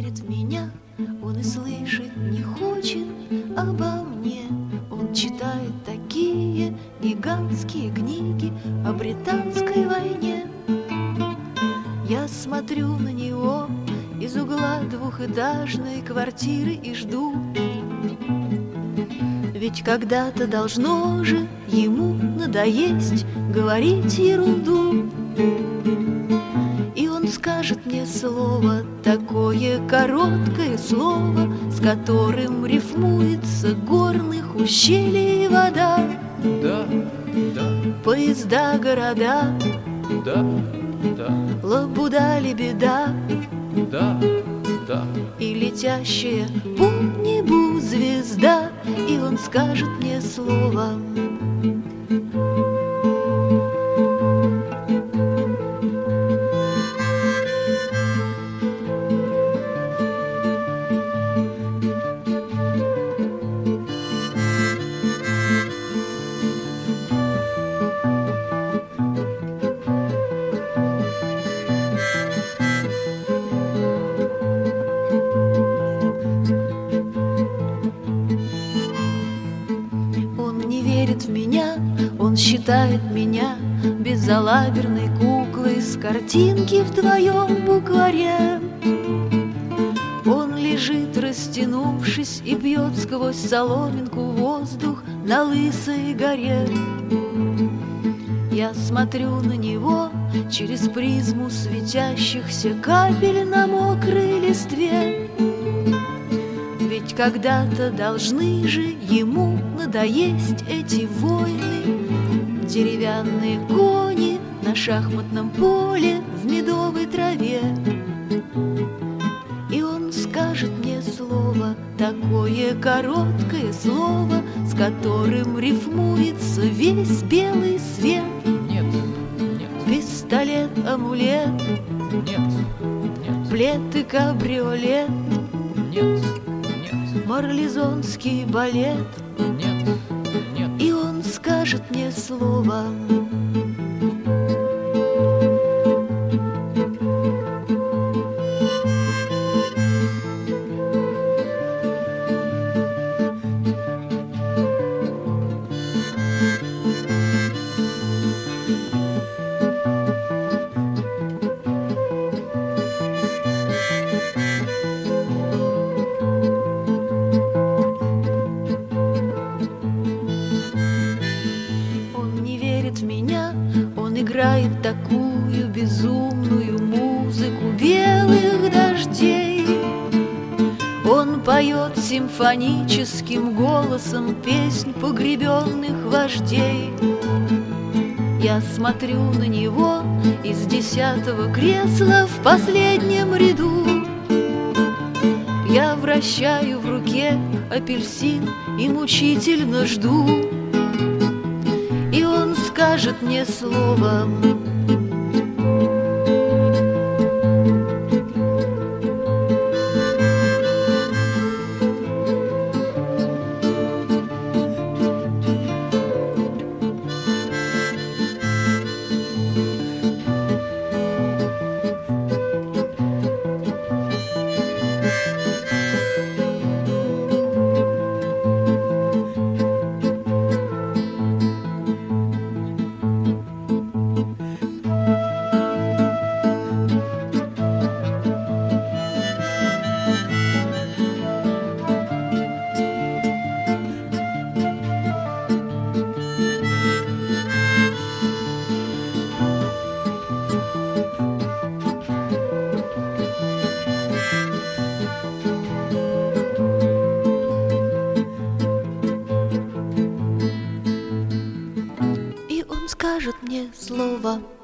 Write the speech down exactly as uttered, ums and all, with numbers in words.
верит в меня, он и слышать не хочет обо мне. Он читает такие гигантские книги о британской войне. Я смотрю на него из угла двухэтажной квартиры и жду, ведь когда-то должно же ему надоесть говорить ерунду. И он скажет мне слово, такое короткое слово, с которым рифмуется горных ущелий вода. Да, да, поезда, города, да, да, лабуда, лебеда, да, да. и летящая по небу звезда. И он скажет мне слово. Верит в меня, он считает меня безалаберной куклой с картинки в твоем букваре. Он лежит, растянувшись, и бьет сквозь соломинку воздух на лысой горе. Я смотрю на него через призму светящихся капель на мокрой листве. Ведь когда-то должны же ему надоесть эти войны, деревянные кони на шахматном поле в медовой траве. И он скажет мне слово, такое короткое слово, с которым рифмуется весь белый свет. Нет, нет, пистолет, амулет, нет, нет, плед и кабриолет, нет, марлезонский балет. нет, нет. И он скажет мне слово. В меня он играет такую безумную музыку белых дождей. Он поет симфоническим голосом песнь погребенных вождей. Я смотрю на него из десятого кресла в последнем ряду. Я вращаю в руке апельсин и мучительно жду. И он скажет мне слово. Скажет мне слово.